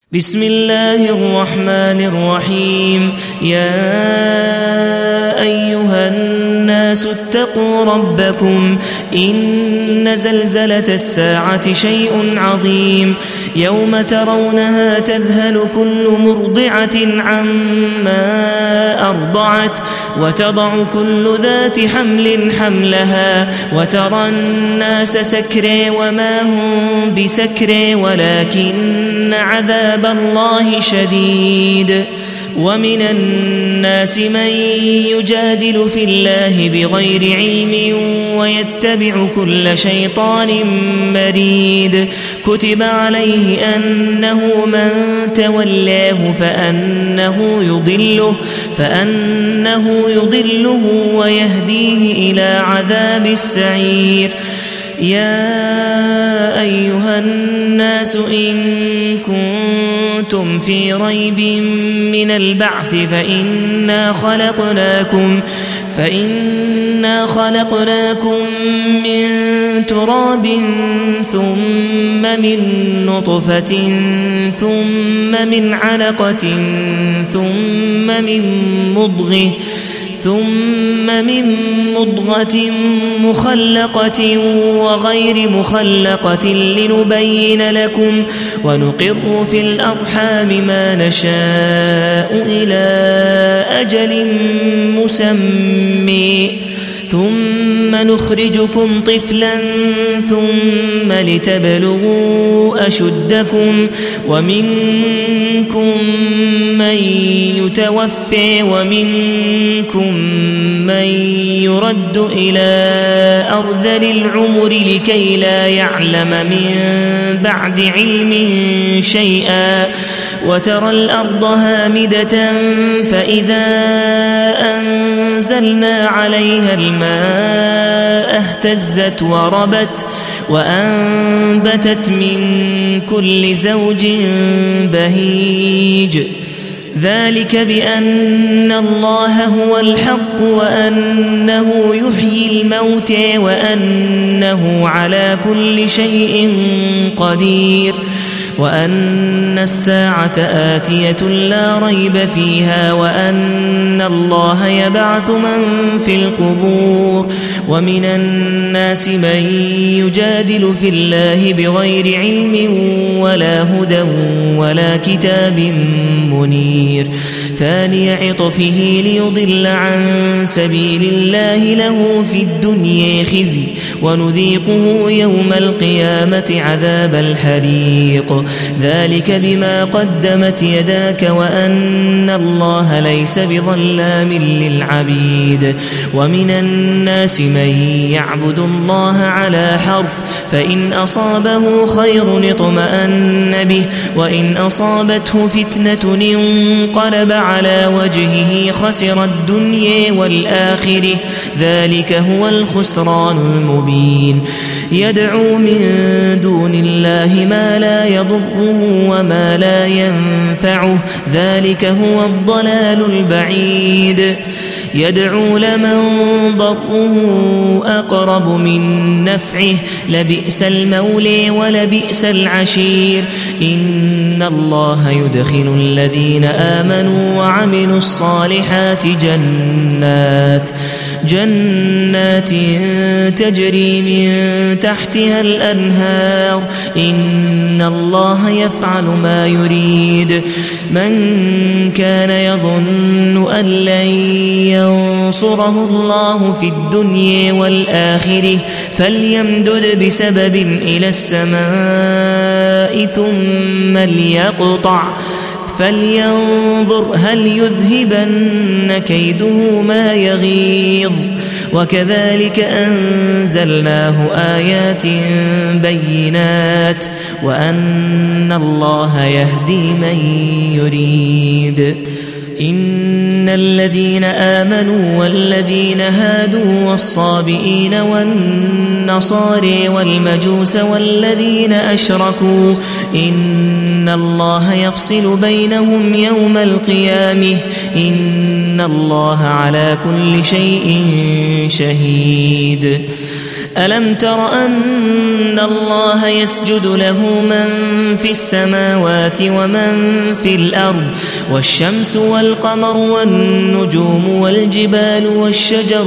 بسم الله الرحمن الرحيم. يا أيها الناس اتقوا ربكم إن زلزلة الساعة شيء عظيم يوم ترونها تذهل كل مرضعة عما أرضعت وتضع كل ذات حمل حملها وترى الناس سكرى وما هم بسكرى ولكن عذاب الله شديد. ومن الناس من يجادل في الله بغير علم ويتبع كل شيطان مريد. كتب عليه أنه من تولاه فأنه يضله ويهديه إلى عذاب السعير. يا أيها الناس إن كنتم في ريب من البعث فإنا خلقناكم من تراب ثم من نطفة ثم من علقة ثم من مضغة مخلقة وغير مخلقة لنبين لكم ونقر في الأرحام ما نشاء إلى أجل مسمى ثم نخرجكم طفلا ثم لتبلغوا أشدكم ومنكم من يتوفى ومنكم من يرد إلى أرذل العمر لكي لا يعلم من بعد علم شيئا. وترى الأرض هامدة فإذا أنزلنا عليها الماء اهتزت وربت وأنبتت من كل زوج بهيج. ذلك بأن الله هو الحق وأنه يحيي الموتى وأنه على كل شيء قدير وأن الساعة آتية لا ريب فيها وأن الله يبعث من في القبور. ومن الناس من يجادل في الله بغير علم ولا هدى ولا كتاب منير. ثاني عطفه ليضل عن سبيل الله له في الدنيا خزي ونذيقه يوم القيامة عذاب الحريق. ذلك بما قدمت يداك وأن الله ليس بظلام للعبيد. ومن الناس من يعبد الله على حرف فإن أصابه خير اطمأن به وإن أصابته فتنة انقلب على وجهه خسر الدنيا والآخرة ذلك هو الخسران المبين. يدعو من دون الله ما لا يضره وما لا ينفعه ذلك هو الضلال البعيد. يدعو لمن ضره أقرب من نفعه لبئس المولى ولبئس العشير. إن الله يدخل الذين آمنوا وعملوا الصالحات جنات تجري من تحتها الأنهار. إن الله يفعل ما يريد. من كان يظن أن لن ينصره الله في الدنيا والآخرة فليمدد بسبب إلى السماء ثم ليقطع فلينظر هل يذهبن كيده ما يغيظ. وكذلك أنزلناه آيات بينات وأن الله يهدي من يريد. إن الذين آمنوا والذين هادوا والصابئين والنصارى والمجوس والذين أشركوا إن الله يفصل بينهم يوم القيامة إن الله على كل شيء شهيد. ألم تر أن الله يسجد له من في السماوات ومن في الأرض والشمس والقمر والنجوم والجبال والشجر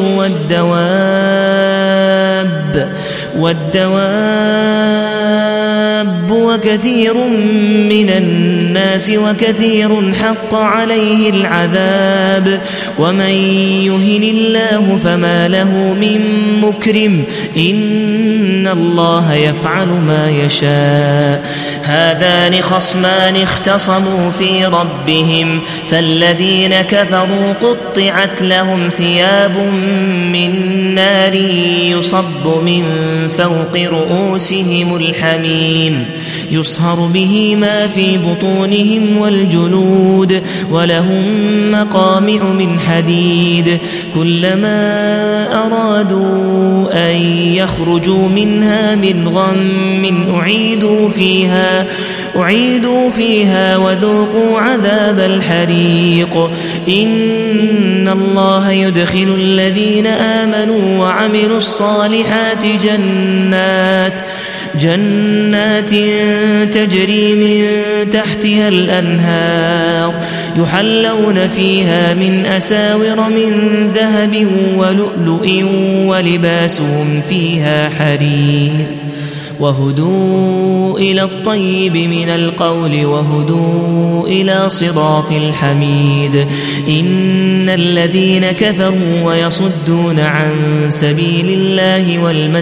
والدواب وكثير من الناس وكثير حق عليه العذاب ومن يهن الله فما له من مكرم إن الله يفعل ما يشاء هذان خصمان اختصموا في ربهم فالذين كفروا قطعت لهم ثياب من نار يصب من فوق رؤوسهم الحميم يصهر به ما في بطونهم والجلود ولهم مقامع من حديد كلما أرادوا أن يخرجوا منها من غم أعيدوا فيها وذوقوا عذاب الحريق إن الله يدخل الذين آمنوا وعملوا الصالحات جنات تجري من تحتها الأنهار يحلون فيها من أساور من ذهب ولؤلؤ ولباسهم فيها حرير وهدوا إلى الطيب من القول وهدوا إلى صراط الحميد إن الذين كفروا ويصدون عن سبيل الله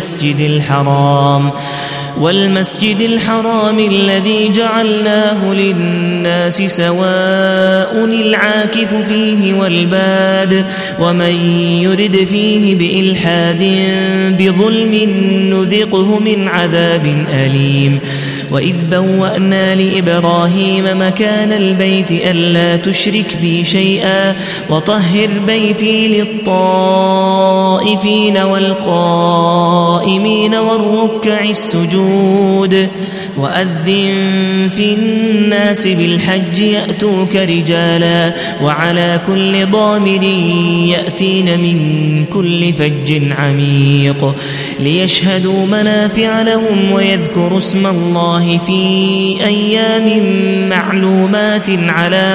والمسجد الحرام الذي جعلناه للناس سواء العاكف فيه والباد ومن يرد فيه بإلحاد بظلم نذقه من عذاب أليم وإذ بوأنا لإبراهيم مكان البيت ألا تشرك بي شيئا وطهر بيتي للطائفين والقائمين والركع السجود وأذن في الناس بالحج يأتوك رجالا وعلى كل ضامر يأتين من كل فج عميق ليشهدوا منافع لهم ويذكروا اسم الله في أيام معلومات على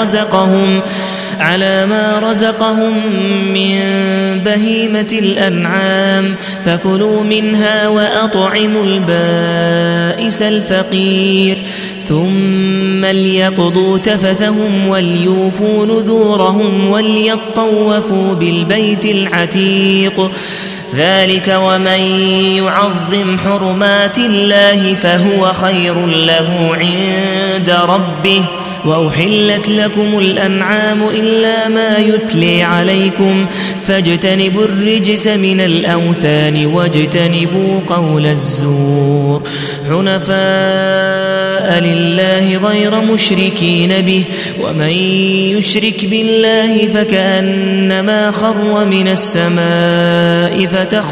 ما رزقهم من بهيمة الأنعام فكلوا منها وأطعموا البائس الفقير ثم ليقضوا تفثهم وليوفوا نذورهم وليطوفوا بالبيت العتيق ذلك ومن يعظم حرمات الله فهو خير له عند ربه وأحلت لكم الأنعام إلا ما يتلي عليكم فاجتنبوا الرجس من الأوثان واجتنبوا قول الزور حنفاء لله غير مشركين به ومن يشرك بالله فكأنما خر من السماء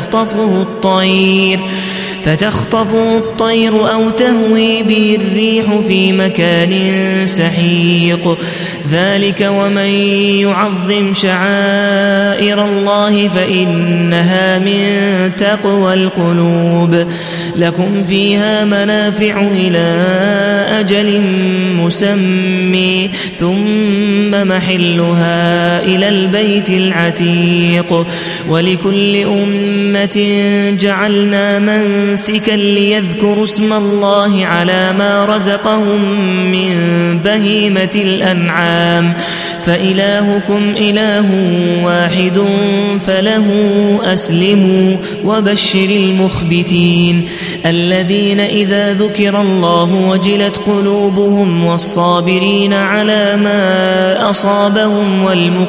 فتخطفه الطير أو تهوي به الريح في مكان سحيق ذلك ومن يعظم شعائر الله فإنها من تقوى القلوب لكم فيها منافع إلى أجل مسمى ثم محلها إلى البيت العتيق ولكل أمة جعلنا منسكا ليذكروا اسم الله على ما رزقهم من بهيمة الأنعام فإلهكم إله واحد فله أسلموا وبشر المخبتين الذين إذا ذكر الله وجلت قلوبهم والصابرين على ما أصابهم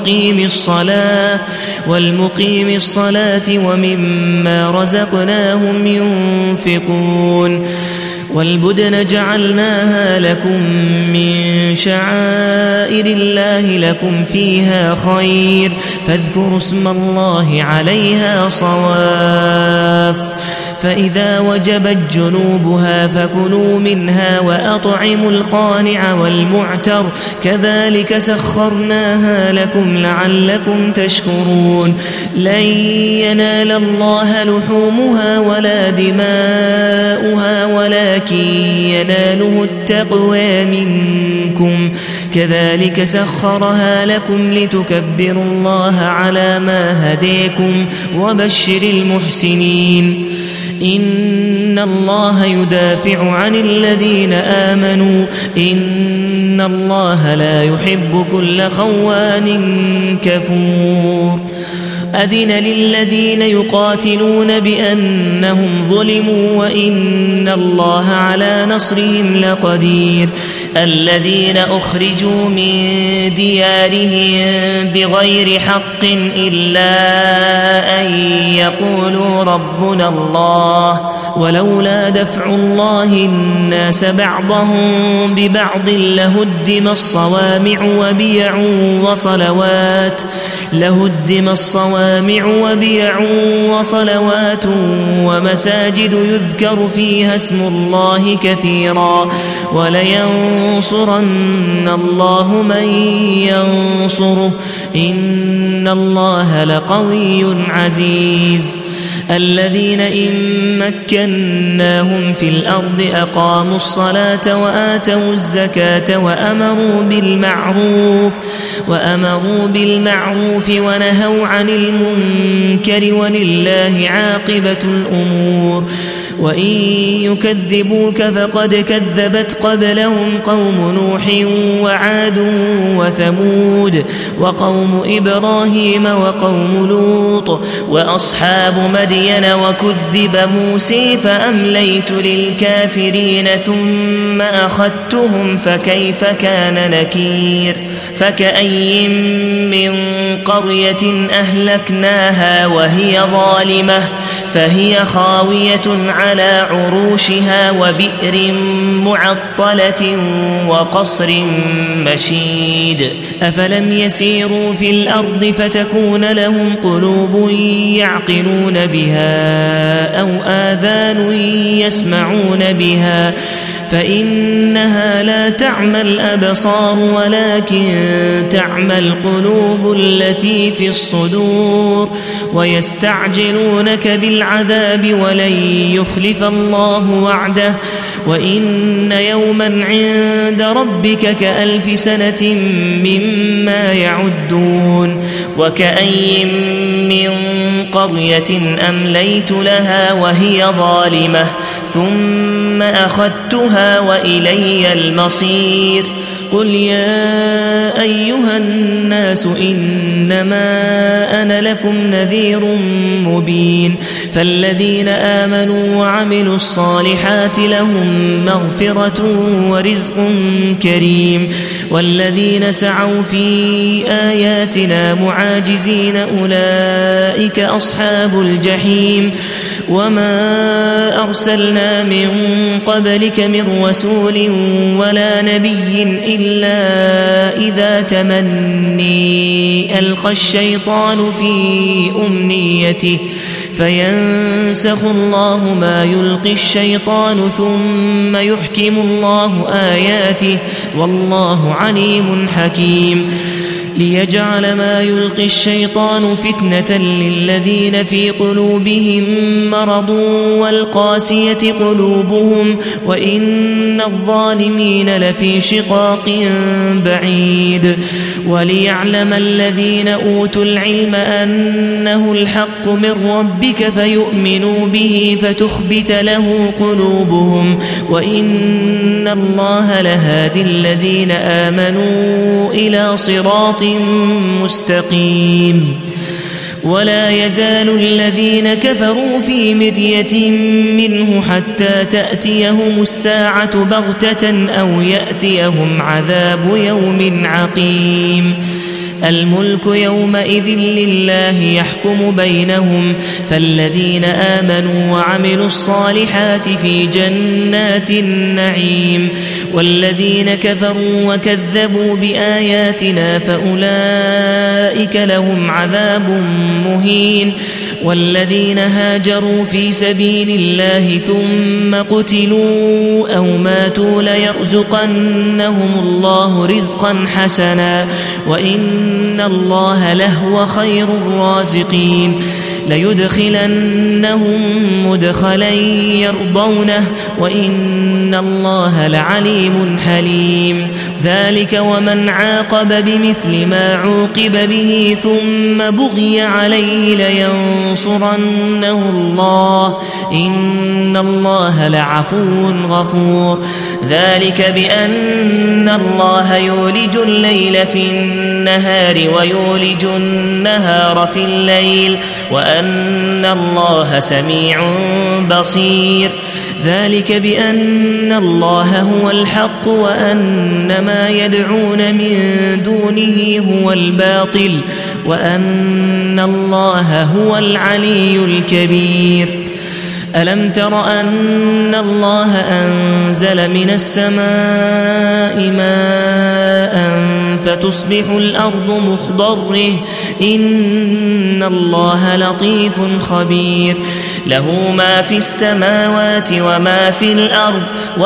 والمقيم الصلاة ومما رزقناهم ينفقون والبدن جعلناها لكم من شعائر الله لكم فيها خير فاذكروا اسم الله عليها صواف فإذا وجبت جنوبها فكلوا منها وأطعموا القانع والمعتر كذلك سخرناها لكم لعلكم تشكرون لن ينال الله لحومها ولا دماؤها ولكن يناله التقوى منكم كذلك سخرها لكم لتكبروا الله على ما هديكم وبشر المحسنين إن الله يدافع عن الذين آمنوا إن الله لا يحب كل خوان كفور أذن للذين يقاتلون بأنهم ظلموا وإن الله على نصرهم لقدير الذين أخرجوا من ديارهم بغير حق إلا أن يقولوا ربنا الله ولولا دفع الله الناس بعضهم ببعض لهدم الصوامع وبيع وصلوات ومساجد يذكر فيها اسم الله كثيرا ولينصرن الله من ينصره إن الله لقوي عزيز الذين إن مكناهم في الأرض أقاموا الصلاة وآتوا الزكاة وأمروا بالمعروف ونهوا عن المنكر ولله عاقبة الأمور وإن يكذبوك فقد كذبت قبلهم قوم نوح وعاد وثمود وقوم إبراهيم وقوم لوط وأصحاب مدين وكذب موسى فأمليت للكافرين ثم أخذتهم فكيف كان نكير فكأي من قرية أهلكناها وهي ظالمة فهي خاوية على عروشها وبئر معطلة وقصر مشيد أفلم يسيروا في الأرض فتكون لهم قلوب يعقلون بها أو آذان يسمعون بها فإنها لا تعمى الأبصار ولكن تعمى القلوب التي في الصدور ويستعجلونك بالعذاب ولن يخلف الله وعده وإن يوما عند ربك كألف سنة مما يعدون وكأي من قرية أمليت لها وهي ظالمة ثم أخذتها وإلي المصير قل يا أيها الناس إنما أنا لكم نذير مبين فالذين آمنوا وعملوا الصالحات لهم مغفرة ورزق كريم والذين سعوا في آياتنا معاجزين أولئك أصحاب الجحيم وما أرسلنا من قبلك من رسول ولا نبي إلا إذا تمني ألقى الشيطان في أمنيته فينسخ الله ما يلقي الشيطان ثم يحكم الله آياته والله عليم حكيم ليجعل ما يلقي الشيطان فتنة للذين في قلوبهم مرض والقاسية قلوبهم وإن الظالمين لفي شقاق بعيد وليعلم الذين أوتوا العلم أنه الحق من ربك فيؤمنوا به فتخبت له قلوبهم وإن الله لهادي الذين آمنوا إلى صراط مستقيم ولا يزال الذين كفروا في مرية منه حتى تأتيهم الساعة بغتة أو يأتيهم عذاب يوم عقيم الملك يومئذ لله يحكم بينهم فالذين آمنوا وعملوا الصالحات في جنات النعيم والذين كفروا وكذبوا بآياتنا فأولئك لهم عذاب مهين والذين هاجروا في سبيل الله ثم قتلوا أو ماتوا ليرزقنهم الله رزقا حسنا وإن الله لهو خير الرازقين ليدخلنهم مدخلا يرضونه وإن الله لعليم حليم ذلك ومن عاقب بمثل ما عوقب به ثم بغي عليه لينصرنه الله إن الله لعفو غفور ذلك بأن الله يولج الليل في النهار ويولج النهار في الليل وأن الله سميع بصير ذلك بأن الله هو الحق وأن ما يدعون من دونه هو الباطل وأن الله هو العلي الكبير ألم تر أن الله أنزل من السماء ماء فتصبح الأرض مخضرة إن الله لطيف خبير له ما في السماوات وما في الأرض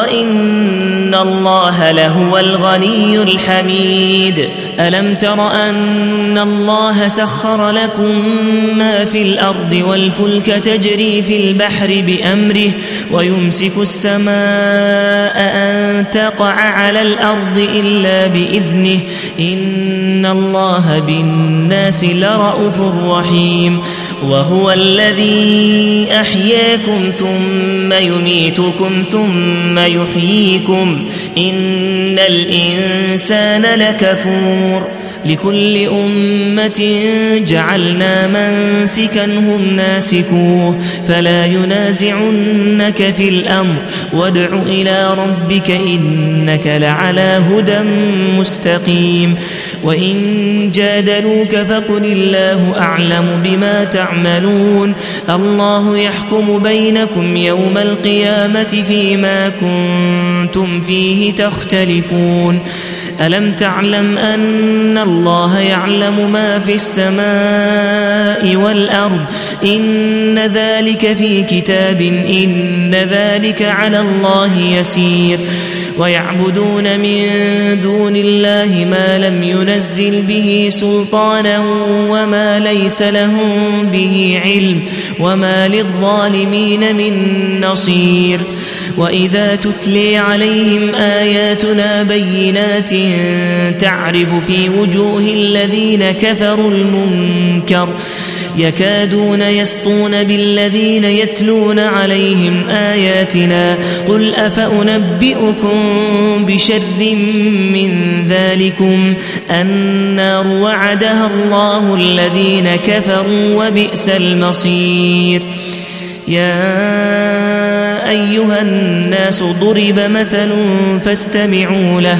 وإن الله لهو الغني الحميد ألم تر أن الله سخر لكم ما في الأرض والفلك تجري في البحر بأمره ويمسك السماء أن تقع على الأرض إلا بإذنه إن الله بالناس لرءوف رحيم وهو الذي أحياكم ثم يميتكم ثم يحييكم إن الإنسان لكفور لكل أمة جعلنا منسكا هم ناسكوه فلا ينازعنك في الأمر وادع إلى ربك إنك لعلى هدى مستقيم وإن جادلوك فقل الله أعلم بما تعملون الله يحكم بينكم يوم القيامة فيما كنتم فيه تختلفون ألم تعلم أن الله يعلم ما في السماء والأرض إن ذلك في كتاب إن ذلك على الله يسير ويعبدون من دون الله ما لم ينزل به سلطانا وما ليس لهم به علم وما للظالمين من نصير وإذا تتلي عليهم آياتنا بينات تعرف في وجوه الذين كفروا المنكر يكادون يسطون بالذين يتلون عليهم آياتنا قل أفأنبئكم بشر من ذلكم النار وعدها الله الذين كفروا وبئس المصير يا أيها الناس ضرب مثل فاستمعوا له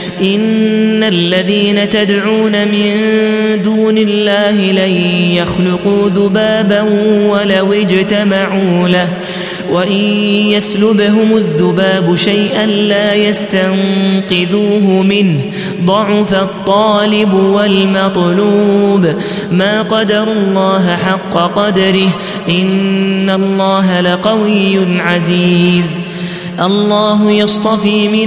إن الذين تدعون من دون الله لن يخلقوا ذبابا ولو اجتمعوا له وإن يسلبهم الذباب شيئا لا يستنقذوه منه ضعف الطالب والمطلوب ما قدر الله حق قدره إن الله لقوي عزيز الله يصطفي من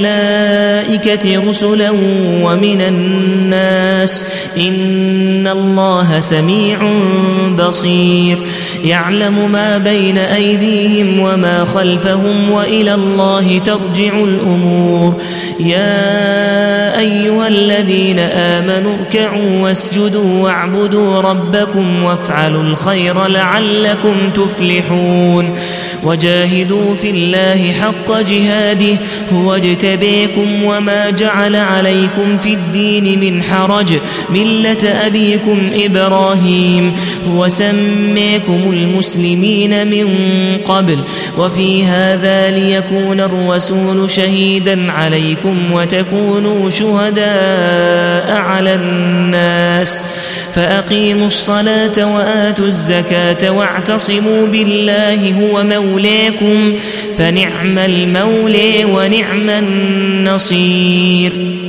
الملائكة رسلا ومن الناس إن الله سميع بصير يعلم ما بين أيديهم وما خلفهم وإلى الله ترجع الأمور يا أيها الذين آمنوا اركعوا واسجدوا واعبدوا ربكم وافعلوا الخير لعلكم تفلحون وجاهدوا في الله حق جهاده هو اجتبيكم وما جعل عليكم في الدين من حرج ملة أبيكم إبراهيم هو سميكم المسلمين من قبل وفي هذا ليكون الرسول شهيدا عليكم وتكونوا شهداء على على الناس فأقيموا الصلاة وآتوا الزكاة واعتصموا بالله هو مولاكم فنعم المولى ونعم النصير